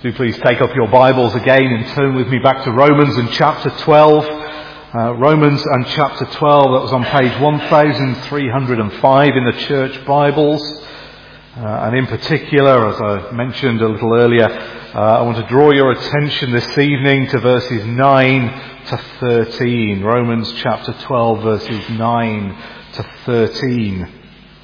Do please take up your Bibles again and turn with me back to Romans and chapter 12. Romans and chapter 12, that was on page 1305 in the church Bibles. And in particular, as I mentioned a little earlier, I want to draw your attention this evening to verses 9 to 13. Romans chapter 12, verses 9 to 13.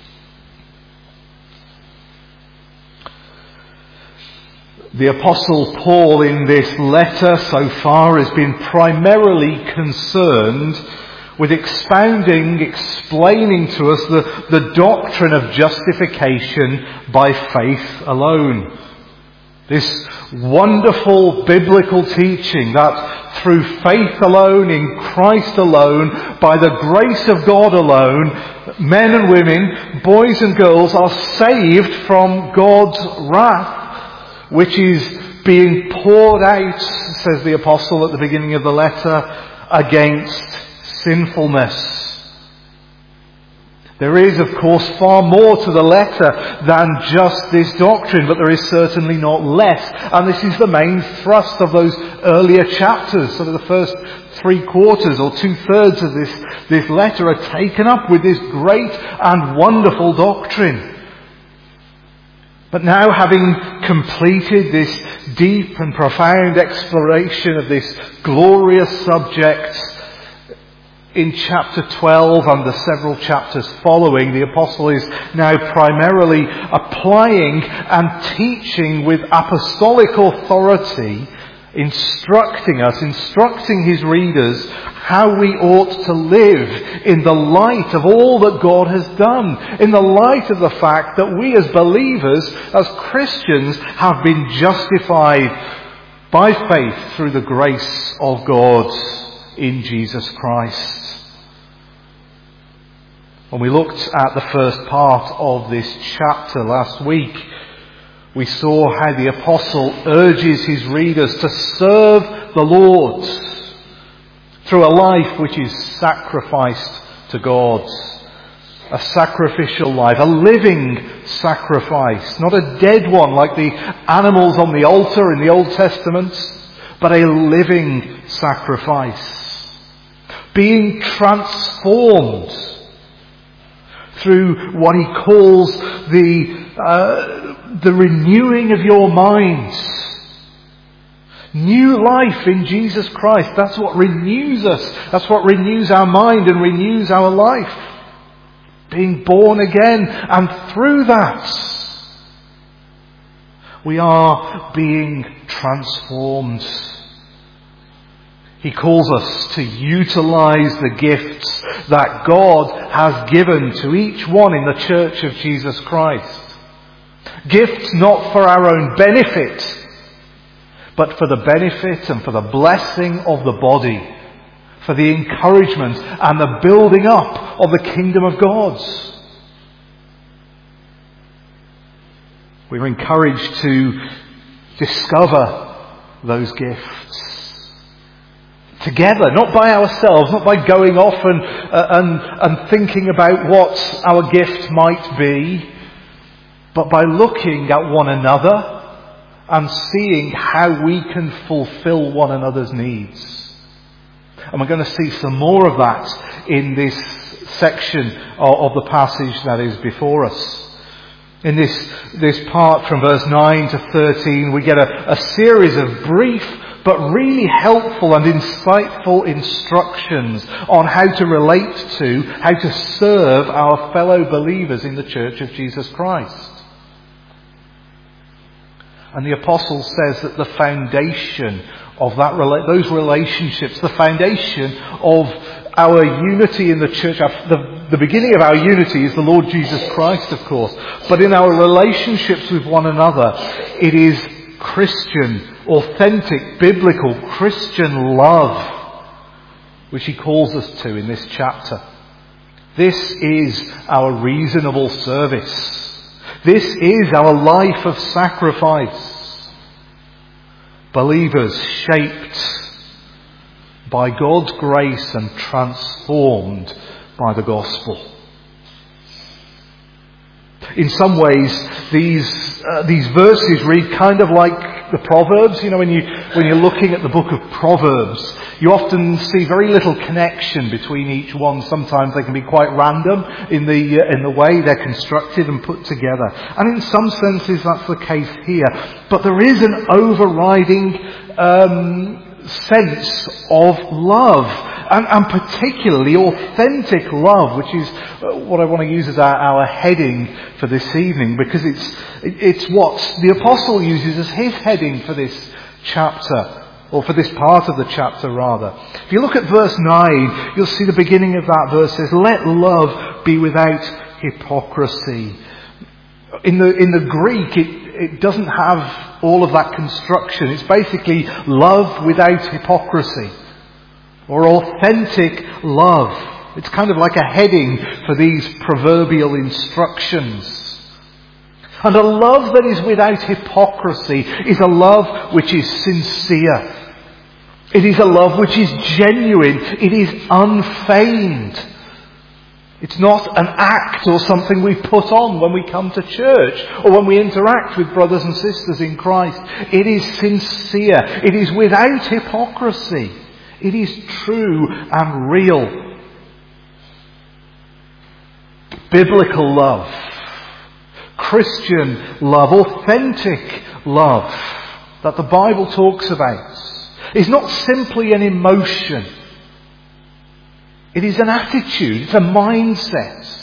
The Apostle Paul in this letter so far has been primarily concerned with explaining to us the doctrine of justification by faith alone. This wonderful biblical teaching that through faith alone, in Christ alone, by the grace of God alone, men and women, boys and girls are saved from God's wrath, which is being poured out, says the Apostle at the beginning of the letter, against sinfulness. There is, of course, far more to the letter than just this doctrine, but there is certainly not less. And this is the main thrust of those earlier chapters. Sort of the first 3/4 or 2/3 of this letter are taken up with this great and wonderful doctrine. But now, having completed this deep and profound exploration of this glorious subject in chapter 12 and the several chapters following, the Apostle is now primarily applying and teaching with apostolic authority, instructing his readers how we ought to live in the light of all that God has done, in the light of the fact that we as believers, as Christians, have been justified by faith through the grace of God in Jesus Christ. When we looked at the first part of this chapter last week, we saw how the Apostle urges his readers to serve the Lord through a life which is sacrificed to God. A sacrificial life, a living sacrifice, not a dead one like the animals on the altar in the Old Testament, but a living sacrifice. Being transformed through what he calls the renewing of your minds. New life in Jesus Christ. That's what renews us. That's what renews our mind and renews our life. Being born again. And through that, we are being transformed. He calls us to utilize the gifts that God has given to each one in the Church of Jesus Christ. Gifts not for our own benefit, but for the benefit and for the blessing of the body, for the encouragement and the building up of the kingdom of God. We're encouraged to discover those gifts together, not by ourselves, not by going off and thinking about what our gift might be, but by looking at one another and seeing how we can fulfill one another's needs. And we're going to see some more of that in this section of the passage that is before us. In this part from verse 9 to 13, we get a series of brief but really helpful and insightful instructions on how to relate to, how to serve our fellow believers in the Church of Jesus Christ. And the Apostle says that the foundation of those relationships, the foundation of our unity in the church, the beginning of our unity is the Lord Jesus Christ, of course. But in our relationships with one another, it is Christian, authentic, biblical Christian love, which he calls us to in this chapter. This is our reasonable service. This is our life of sacrifice. Believers shaped by God's grace and transformed by the gospel. In some ways, these verses read kind of like the Proverbs. You know, when you're looking at the book of Proverbs, you often see very little connection between each one. Sometimes they can be quite random in the way they're constructed and put together. And in some senses, that's the case here. But there is an overriding sense of love. And particularly authentic love, which is what I want to use as our heading for this evening, because it's what the apostle uses as his heading for this chapter, or for this part of the chapter rather. If you look at verse 9, you'll see the beginning of that verse says, "Let love be without hypocrisy." In the Greek, it doesn't have all of that construction. It's basically love without hypocrisy, or authentic love. It's kind of like a heading for these proverbial instructions. And a love that is without hypocrisy is a love which is sincere. It is a love which is genuine. It is unfeigned. It's not an act or something we put on when we come to church or when we interact with brothers and sisters in Christ. It is sincere. It is without hypocrisy. It is true and real. Biblical love, Christian love, authentic love that the Bible talks about is not simply an emotion. It is an attitude. It's a mindset.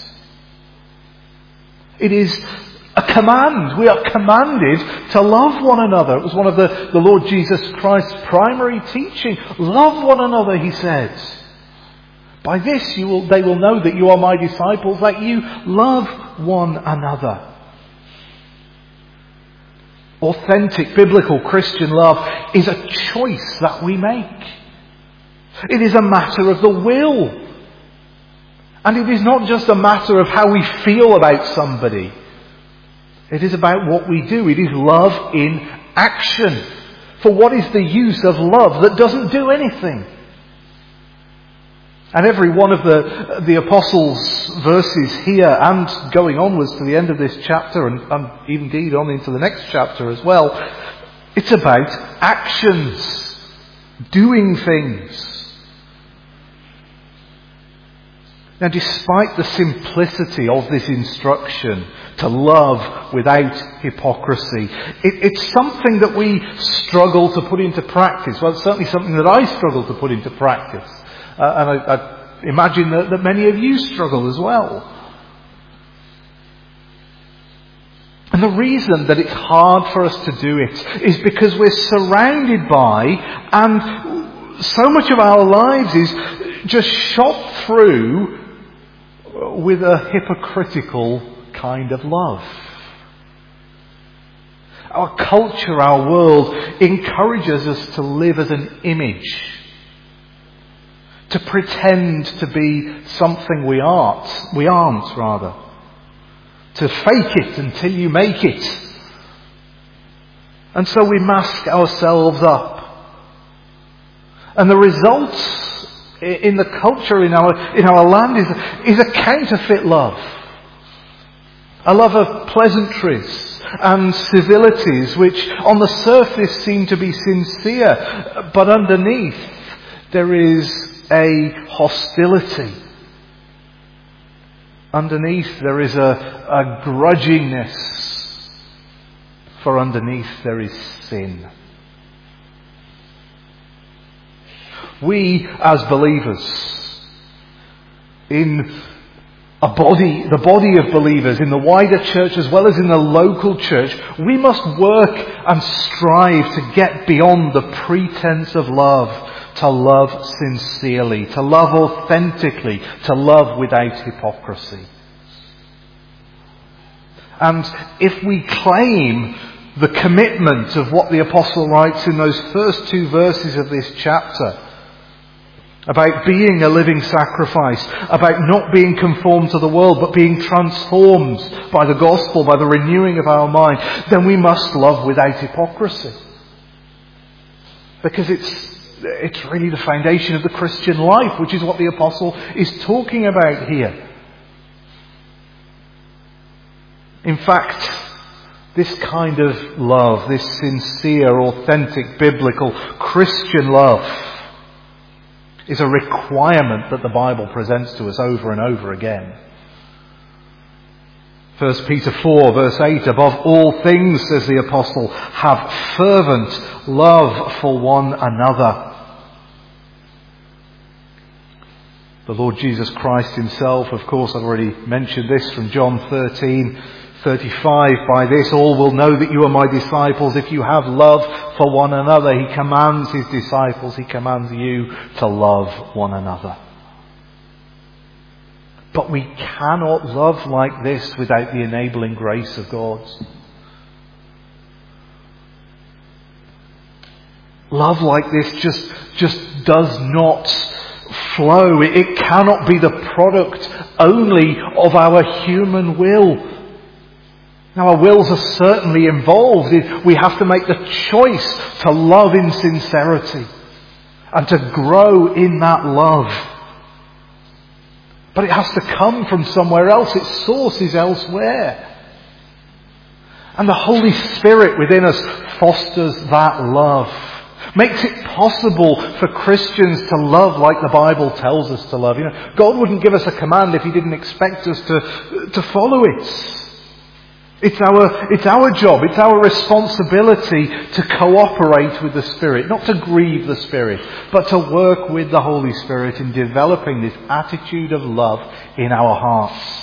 It is a command. We are commanded to love one another. It was one of the Lord Jesus Christ's primary teaching. Love one another, he says. By this they will know that you are my disciples, that you love one another. Authentic biblical Christian love is a choice that we make. It is a matter of the will. And it is not just a matter of how we feel about somebody. It is about what we do. It is love in action. For what is the use of love that doesn't do anything? And every one of the Apostles' verses here and going onwards to the end of this chapter and indeed on into the next chapter as well, it's about actions, doing things. Now, despite the simplicity of this instruction to love without hypocrisy, it's something that we struggle to put into practice. Well, it's certainly something that I struggle to put into practice. And I imagine that many of you struggle as well. And the reason that it's hard for us to do it is because we're surrounded by, and so much of our lives is just shot through with a hypocritical kind of love. Our culture, our world, encourages us to live as an image, to pretend to be something we aren't, to fake it until you make it. And so we mask ourselves up. And the results in the culture in our land is a counterfeit love. A love of pleasantries and civilities which on the surface seem to be sincere, but underneath there is a hostility. Underneath there is a grudgingness, for underneath there is sin. We as believers in the body of believers in the wider church as well as in the local church, we must work and strive to get beyond the pretense of love, to love sincerely, to love authentically, to love without hypocrisy. And if we claim the commitment of what the apostle writes in those first two verses of this chapter, about being a living sacrifice, about not being conformed to the world, but being transformed by the gospel, by the renewing of our mind, then we must love without hypocrisy. Because it's really the foundation of the Christian life, which is what the apostle is talking about here. In fact, this kind of love, this sincere, authentic, biblical, Christian love, is a requirement that the Bible presents to us over and over again. 1 Peter 4 verse 8, above all things, says the apostle, have fervent love for one another. The Lord Jesus Christ himself, of course, I've already mentioned this from John 13:35. By this all will know that you are my disciples if you have love for one another. He commands his disciples, he commands you to love one another. But we cannot love like this without the enabling grace of God. Love like this just does not flow. It cannot be the product only of our human will. Now, our wills are certainly involved. We have to make the choice to love in sincerity and to grow in that love. But it has to come from somewhere else. Its source is elsewhere. And the Holy Spirit within us fosters that love. Makes it possible for Christians to love like the Bible tells us to love. God wouldn't give us a command if he didn't expect us to follow it. It's our job, it's our responsibility to cooperate with the Spirit, not to grieve the Spirit, but to work with the Holy Spirit in developing this attitude of love in our hearts.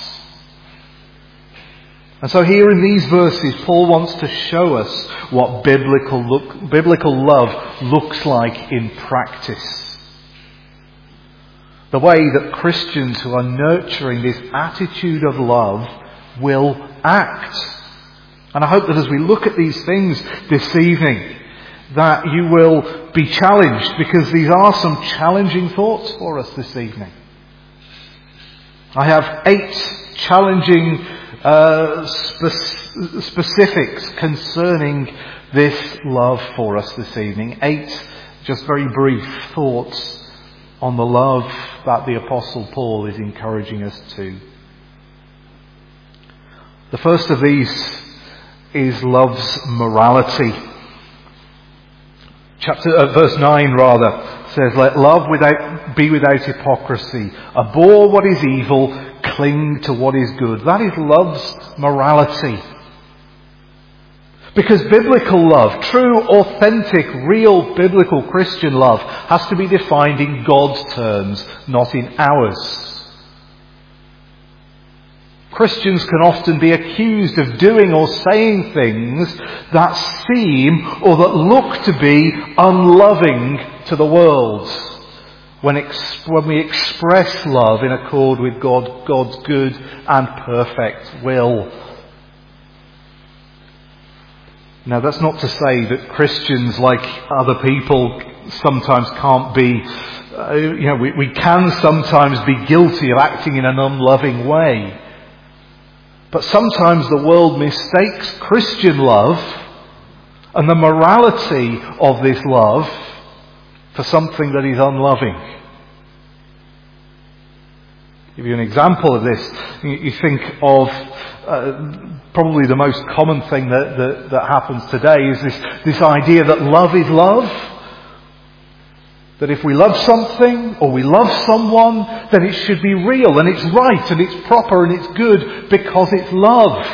And so here in these verses, Paul wants to show us what biblical love looks like in practice. The way that Christians who are nurturing this attitude of love will act. And I hope that as we look at these things this evening, that you will be challenged, because these are some challenging thoughts for us this evening. I have 8 challenging specifics concerning this love for us this evening. 8 just very brief thoughts on the love that the Apostle Paul is encouraging us to. The first of these is love's morality. Verse 9 says, let love be without hypocrisy. Abhor what is evil, cling to what is good. That is love's morality. Because biblical love, true, authentic, real biblical Christian love, has to be defined in God's terms, not in ours. Christians can often be accused of doing or saying things that seem or that look to be unloving to the world when we express love in accord with God's good and perfect will. Now, that's not to say that Christians, like other people, sometimes can't be, we can sometimes be guilty of acting in an unloving way. But sometimes the world mistakes Christian love and the morality of this love for something that is unloving. I'll give you an example of this. You think of probably the most common thing that happens today is this idea that love is love. That if we love something or we love someone, then it should be real and it's right and it's proper and it's good because it's love.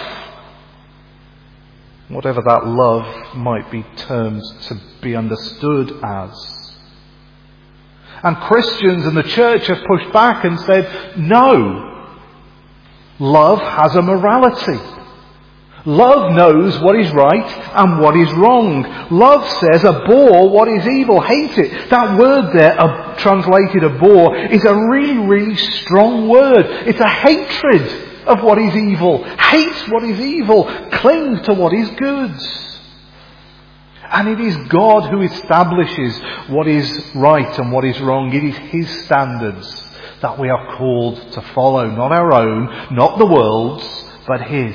Whatever that love might be termed to be understood as. And Christians and the church have pushed back and said, no, love has a morality. Love knows what is right and what is wrong. Love says abhor what is evil, hate it. That word there, translated abhor, is a really, really strong word. It's a hatred of what is evil. Hate what is evil. Cling to what is good. And it is God who establishes what is right and what is wrong. It is His standards that we are called to follow. Not our own, not the world's, but His.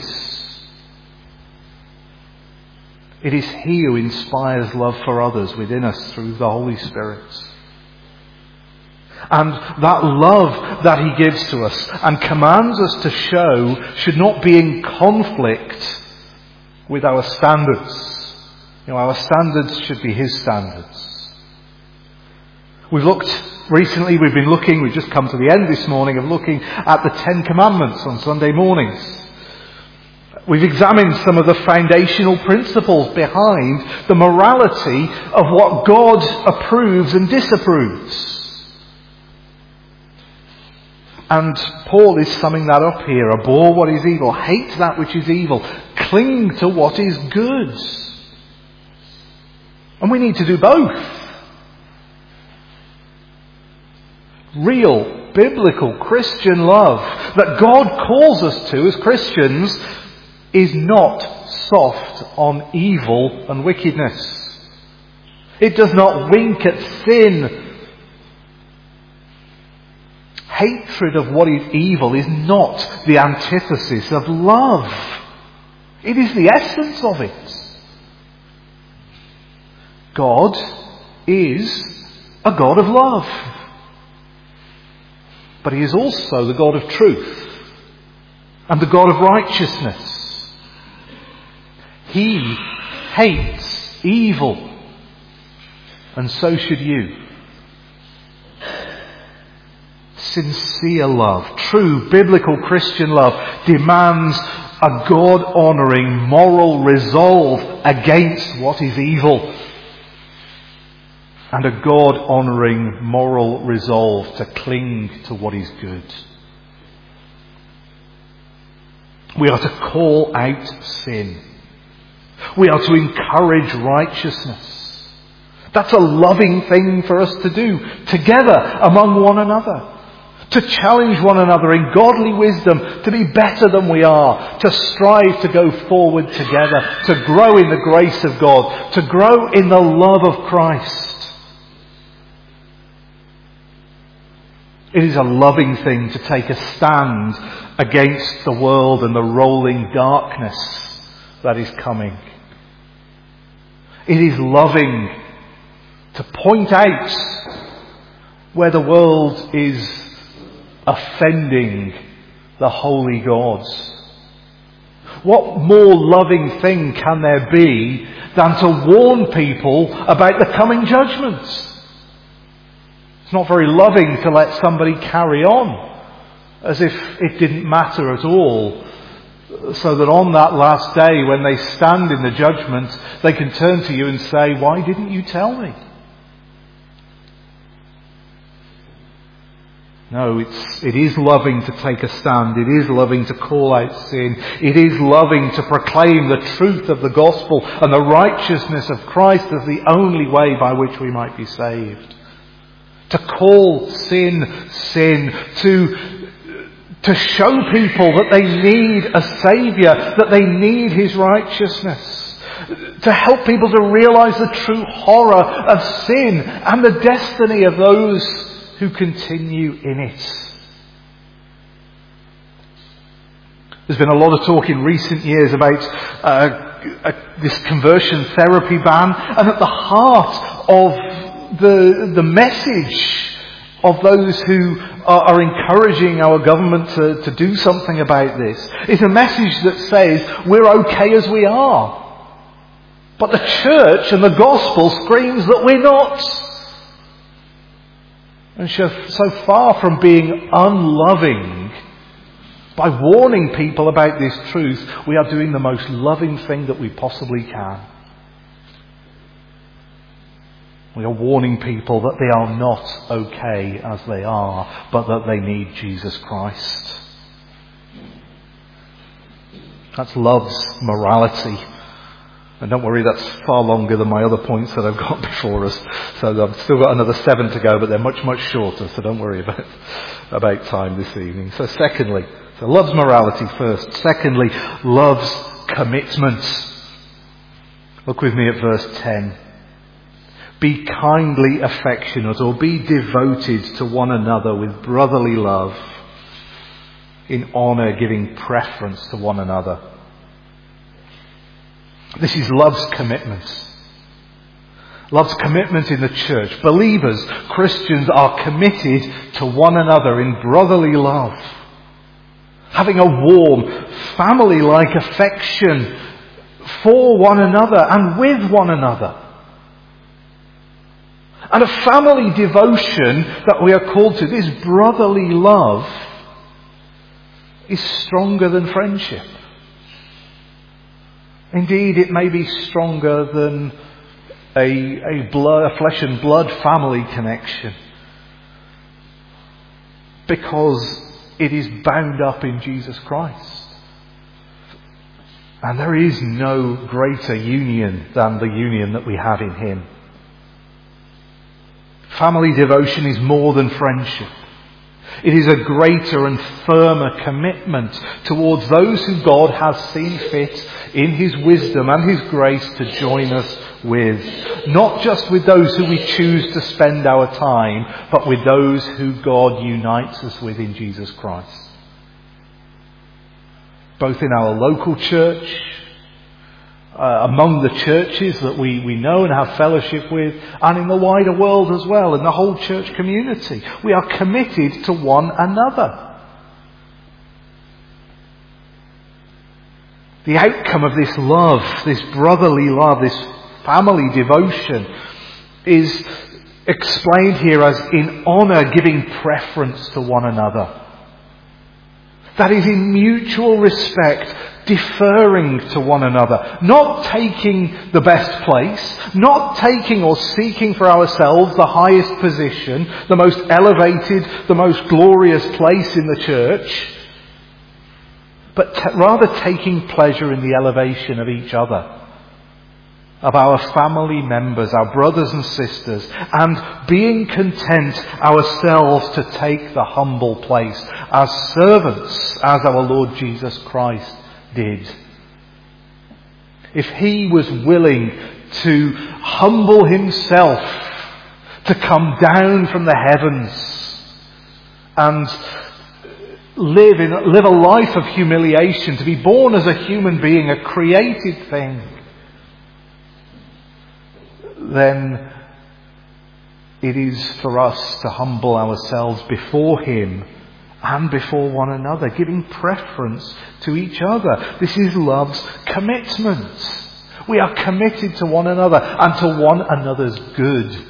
It is He who inspires love for others within us through the Holy Spirit. And that love that he gives to us and commands us to show should not be in conflict with our standards. Our standards should be his standards. We've just come to the end this morning of looking at the 10 Commandments on Sunday mornings. We've examined some of the foundational principles behind the morality of what God approves and disapproves. And Paul is summing that up here. Abhor what is evil, hate that which is evil, cling to what is good. And we need to do both. Real, biblical Christian love that God calls us to as Christians is not soft on evil and wickedness. It does not wink at sin. Hatred of what is evil is not the antithesis of love. It is the essence of it. God is a God of love. But he is also the God of truth and the God of righteousness. He hates evil, and so should you. Sincere love, true biblical Christian love, demands a God-honouring moral resolve against what is evil, and a God-honouring moral resolve to cling to what is good. We are to call out sin. We are to encourage righteousness. That's a loving thing for us to do together among one another. To challenge one another in godly wisdom to be better than we are. To strive to go forward together. To grow in the grace of God. To grow in the love of Christ. It is a loving thing to take a stand against the world and the rolling darkness that is coming. It is loving to point out where the world is offending the holy gods. What more loving thing can there be than to warn people about the coming judgments? It's not very loving to let somebody carry on as if it didn't matter at all, so that on that last day when they stand in the judgment, they can turn to you and say, "Why didn't you tell me?" No, it is loving to take a stand. It is loving to call out sin. It is loving to proclaim the truth of the gospel and the righteousness of Christ as the only way by which we might be saved. To call sin, sin. To show people that they need a Saviour, that they need His righteousness. To help people to realise the true horror of sin and the destiny of those who continue in it. There's been a lot of talk in recent years about this conversion therapy ban, and at the heart of the message of those who are encouraging our government to do something about this is a message that says we're okay as we are. But the church and the gospel screams that we're not. And so far from being unloving, by warning people about this truth, we are doing the most loving thing that we possibly can. We are warning people that they are not okay as they are, but that they need Jesus Christ. That's love's morality. And don't worry, that's far longer than my other points that I've got before us. So I've still got another 7 to go, but they're much, much shorter, so don't worry about time this evening. So love's morality first. Secondly, love's commitment. Look with me at verse 10. Be kindly affectionate, or be devoted to one another with brotherly love, in honour giving preference to one another. This is love's commitment. Love's commitment in the church. Believers, Christians, are committed to one another in brotherly love, having a warm, family-like affection for one another and with one another. And a family devotion that we are called to, this brotherly love, is stronger than friendship. Indeed, it may be stronger than a flesh and blood family connection, because it is bound up in Jesus Christ. And there is no greater union than the union that we have in Him. Family devotion is more than friendship. It is a greater and firmer commitment towards those who God has seen fit in His wisdom and His grace to join us with. Not just with those who we choose to spend our time, but with those who God unites us with in Jesus Christ. Both in our local church, among the churches that we know and have fellowship with, and in the wider world as well, in the whole church community. We are committed to one another. The outcome of this love, this brotherly love, this family devotion, is explained here as in honour, giving preference to one another. That is, in mutual respect, deferring to one another, not taking the best place, not taking or seeking for ourselves the highest position, the most elevated, the most glorious place in the church, but rather taking pleasure in the elevation of each other, of our family members, our brothers and sisters, and being content ourselves to take the humble place as servants, as our Lord Jesus Christ did. If He was willing to humble Himself, to come down from the heavens and live a life of humiliation, to be born as a human being, a created thing, then it is for us to humble ourselves before Him and before one another, giving preference to each other. This is love's commitment. We are committed to one another and to one another's good.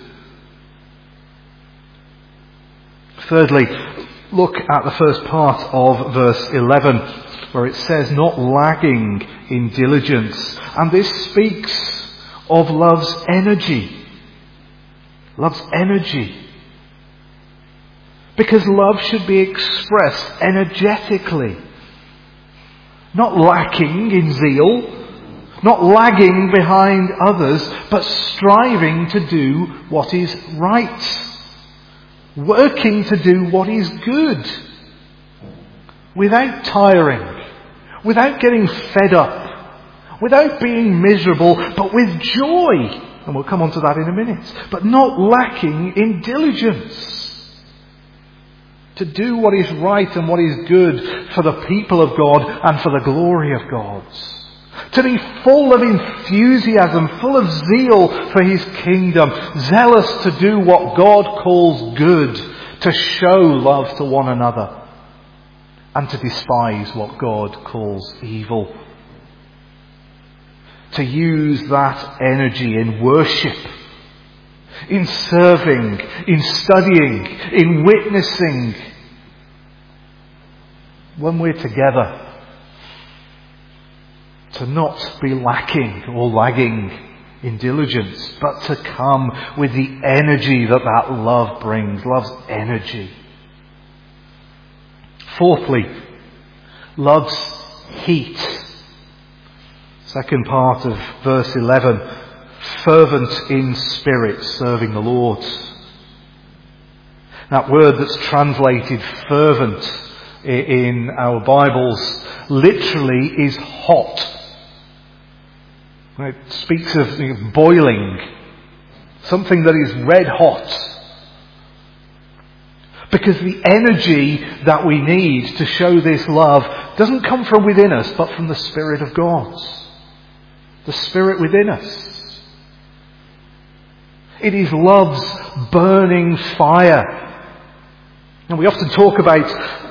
Thirdly, look at the first part of verse 11, where it says, not lagging in diligence. And this speaks of love's energy. Love's energy. Because love should be expressed energetically. Not lacking in zeal, not lagging behind others, but striving to do what is right. Working to do what is good. Without tiring, without getting fed up, without being miserable, but with joy. And we'll come on to that in a minute. But not lacking in diligence. To do what is right and what is good for the people of God and for the glory of God. To be full of enthusiasm, full of zeal for His kingdom. Zealous to do what God calls good. To show love to one another. And to despise what God calls evil. To use that energy in worship, in serving, in studying, in witnessing, when we're together, to not be lacking or lagging in diligence, but to come with the energy that love brings, love's energy. Fourthly, love's heat. Second part of verse 11, fervent in spirit, serving the Lord. That word that's translated fervent in our Bibles literally is hot. It speaks of boiling, something that is red hot. Because the energy that we need to show this love doesn't come from within us, but from the Spirit of God. The Spirit within us. It is love's burning fire. And we often talk about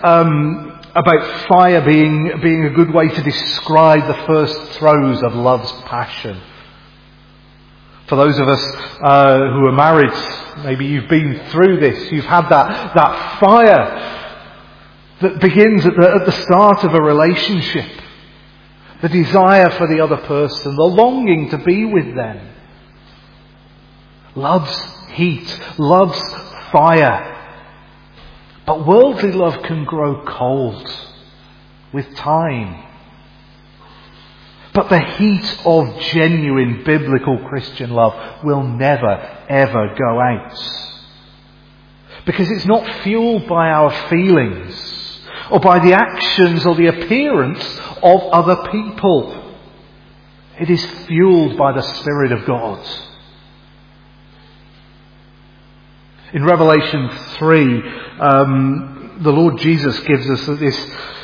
fire being a good way to describe the first throes of love's passion. For those of us who are married, maybe you've been through this. You've had that fire that begins at the start of a relationship. The desire for the other person, the longing to be with them. Love's heat, love's fire. But worldly love can grow cold with time. But the heat of genuine biblical Christian love will never, ever go out. Because it's not fueled by our feelings or by the actions or the appearance of other people. It is fueled by the Spirit of God. In Revelation 3, the Lord Jesus gives us this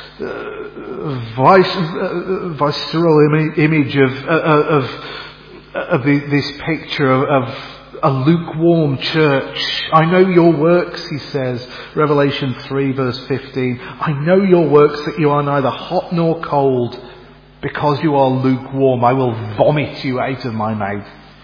visceral image of this picture of a lukewarm church. I know your works, he says, Revelation 3 verse 15. I know your works, that you are neither hot nor cold. Because you are lukewarm, I will vomit you out of my mouth.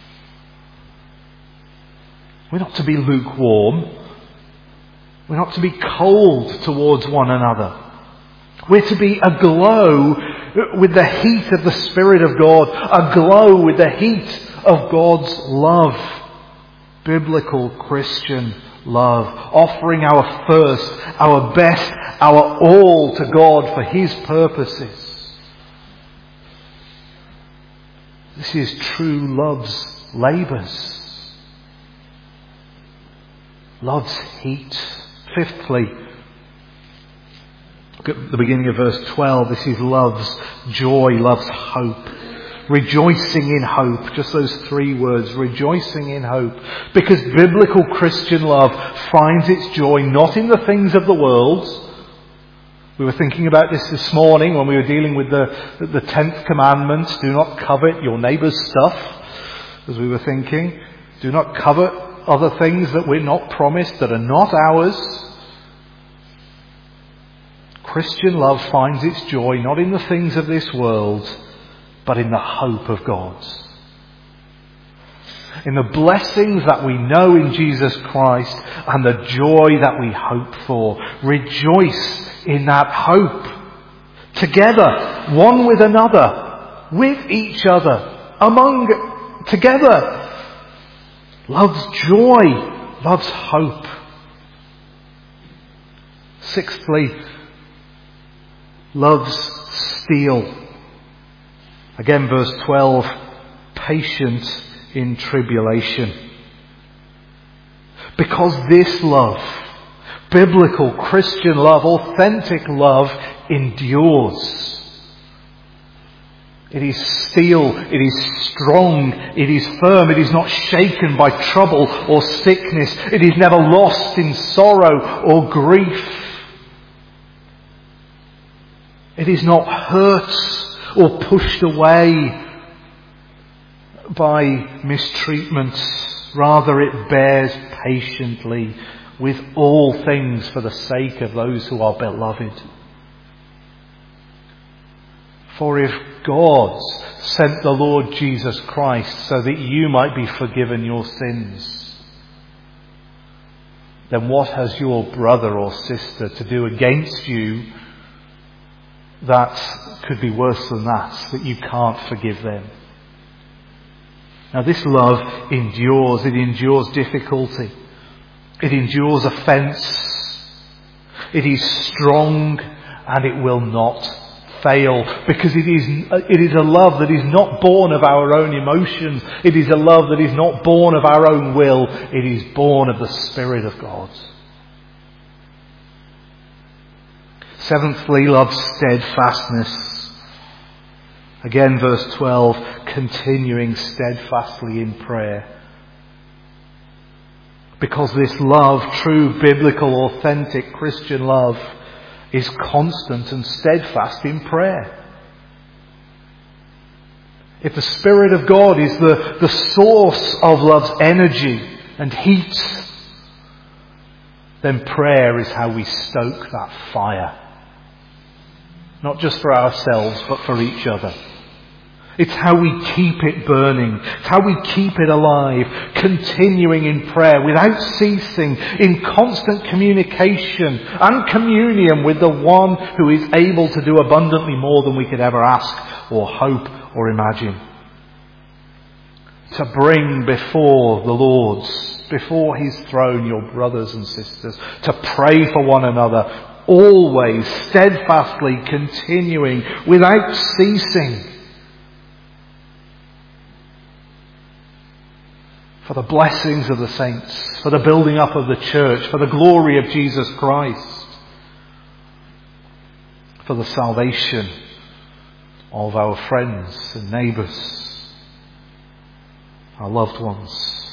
We're not to be lukewarm. We're not to be cold towards one another. We're to be aglow with the heat of the Spirit of God, aglow with the heat of God's love. Biblical Christian love, offering our first, our best, our all to God for His purposes. This is true love's labours. Love's heat. Fifthly, look at the beginning of verse 12. This is love's joy, love's hope. Rejoicing in hope. Just those three words. Rejoicing in hope. Because biblical Christian love finds its joy not in the things of the world. We were thinking about this morning when we were dealing with the 10th commandment. Do not covet your neighbour's stuff. As we were thinking. Do not covet other things that we're not promised, that are not ours. Christian love finds its joy not in the things of this world, but in the hope of God. In the blessings that we know in Jesus Christ and the joy that we hope for. Rejoice in that hope. Together, one with another, with each other, together. Love's joy, love's hope. Sixthly, love's steel. Again, verse 12, patient in tribulation. Because this love, biblical Christian love, authentic love, endures. It is steel, it is strong, it is firm, it is not shaken by trouble or sickness, it is never lost in sorrow or grief. It is not hurt or pushed away by mistreatment. Rather, it bears patiently with all things for the sake of those who are beloved. For if God sent the Lord Jesus Christ so that you might be forgiven your sins, then what has your brother or sister to do against you that could be worse than that you can't forgive them? Now this love endures. It endures difficulty. It endures offence. It is strong and it will not fail, because it is a love that is not born of our own emotions. It is a love that is not born of our own will. It is born of the Spirit of God. Seventhly, love's steadfastness. Again, verse 12, continuing steadfastly in prayer. Because this love, true, biblical, authentic Christian love, is constant and steadfast in prayer. if the Spirit of God is the source of love's energy and heat, then prayer is how we stoke that fire. Not just for ourselves, but for each other. It's how we keep it burning. It's how we keep it alive, continuing in prayer without ceasing, in constant communication and communion with the one who is able to do abundantly more than we could ever ask or hope or imagine. To bring before the Lord's, before His throne, your brothers and sisters, to pray for one another, always, steadfastly, continuing, without ceasing, for the blessings of the saints, for the building up of the church, for the glory of Jesus Christ, for the salvation of our friends and neighbours, our loved ones.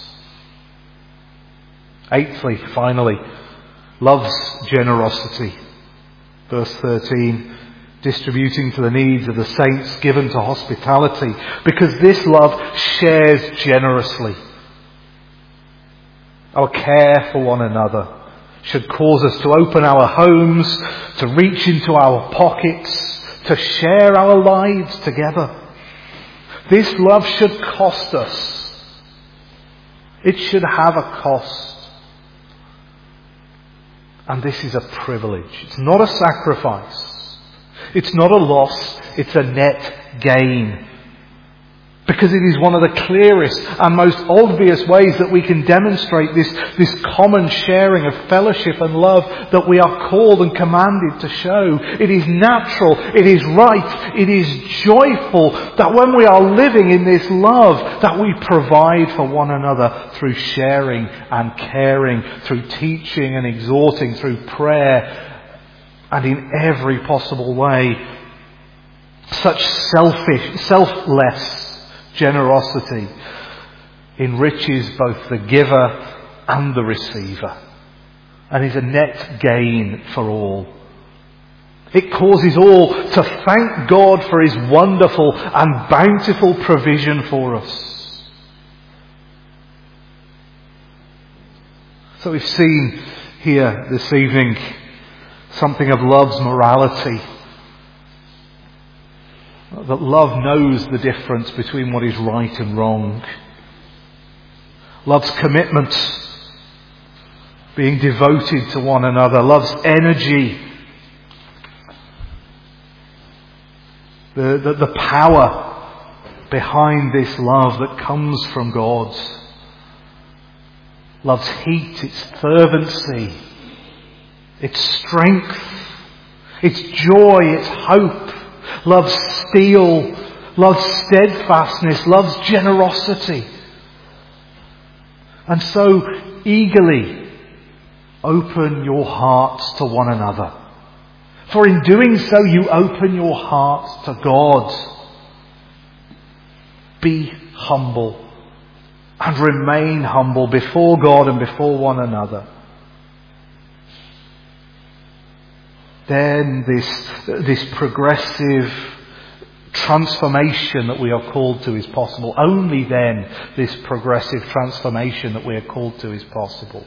Eighthly, finally, love's generosity. Verse 13, distributing to the needs of the saints, given to hospitality, because this love shares generously. Our care for one another should cause us to open our homes, to reach into our pockets, to share our lives together. This love should cost us. It should have a cost. And this is a privilege. It's not a sacrifice. It's not a loss. It's a net gain. Because it is one of the clearest and most obvious ways that we can demonstrate this common sharing of fellowship and love that we are called and commanded to show. It is natural, it is right, it is joyful that when we are living in this love, that we provide for one another through sharing and caring, through teaching and exhorting, through prayer, and in every possible way. Such selfless generosity enriches both the giver and the receiver, and is a net gain for all. It causes all to thank God for His wonderful and bountiful provision for us. So we've seen here this evening something of love's morality. That love knows the difference between what is right and wrong. Love's commitment, being devoted to one another. Love's energy, the power behind this love that comes from God. Love's heat, its fervency, its strength, its joy, its hope. Love's steel, love's steadfastness, love's generosity. And so eagerly open your hearts to one another. For in doing so you open your hearts to God. Be humble and remain humble before God and before one another. Then this progressive transformation that we are called to is possible. Only then this progressive transformation that we are called to is possible.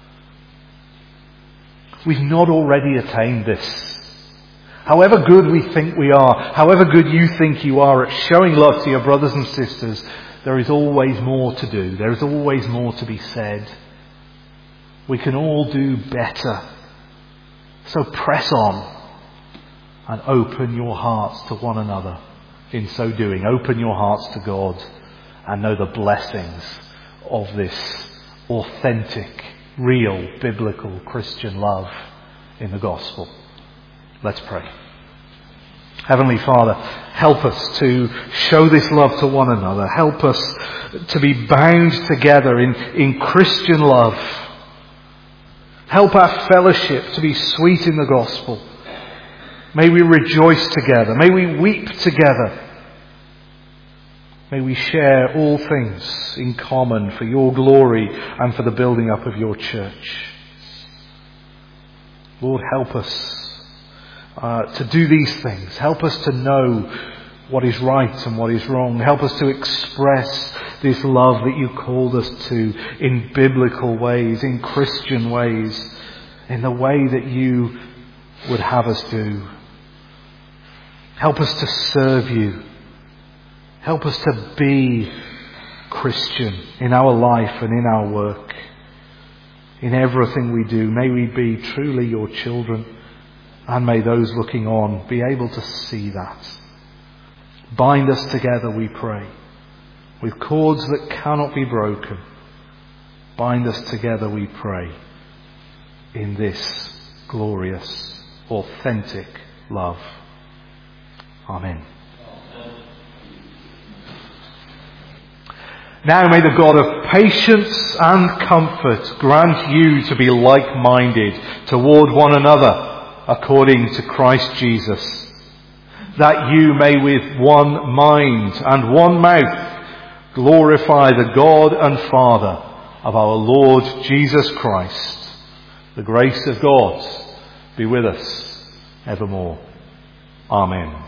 We've not already attained this. However good we think we are, however good you think you are at showing love to your brothers and sisters, there is always more to do. There is always more to be said. We can all do better. So press on and open your hearts to one another. In so doing, open your hearts to God and know the blessings of this authentic, real, biblical Christian love in the gospel. Let's pray. Heavenly Father, help us to show this love to one another. Help us to be bound together in Christian love. Help our fellowship to be sweet in the gospel. May we rejoice together. May we weep together. May we share all things in common for your glory and for the building up of your church. Lord, help us to do these things. Help us to know what is right and what is wrong. Help us to express this love that you called us to in biblical ways, in Christian ways, in the way that you would have us do. Help us to serve you. Help us to be Christian in our life and in our work. In everything we do, may we be truly your children, and may those looking on be able to see that. Bind us together, we pray, with cords that cannot be broken. Bind us together, we pray, in this glorious, authentic love. Amen. Now may the God of patience and comfort grant you to be like-minded toward one another according to Christ Jesus, that you may with one mind and one mouth glorify the God and Father of our Lord Jesus Christ. The grace of God be with us evermore. Amen.